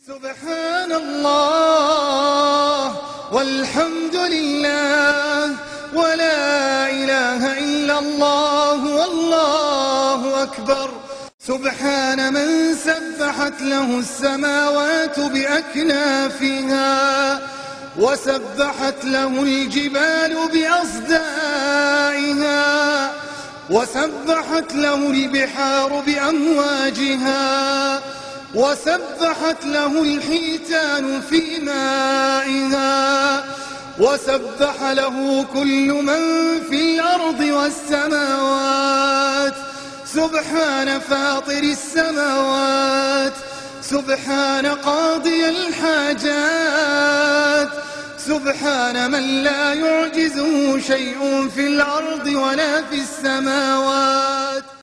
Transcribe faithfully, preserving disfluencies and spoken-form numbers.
سبحان الله والحمد لله ولا إله إلا الله والله أكبر. سبحان من سبحت له السماوات بأكنافها وسبحت له الجبال بأصدائها وسبحت له البحار بأمواجها وسبحت له الحيتان في مائها وسبح له كل من في الأرض والسماوات. سبحان فاطر السماوات سبحان قاضي الحاجات سبحان من لا يعجزه شيء في الأرض ولا في السماوات.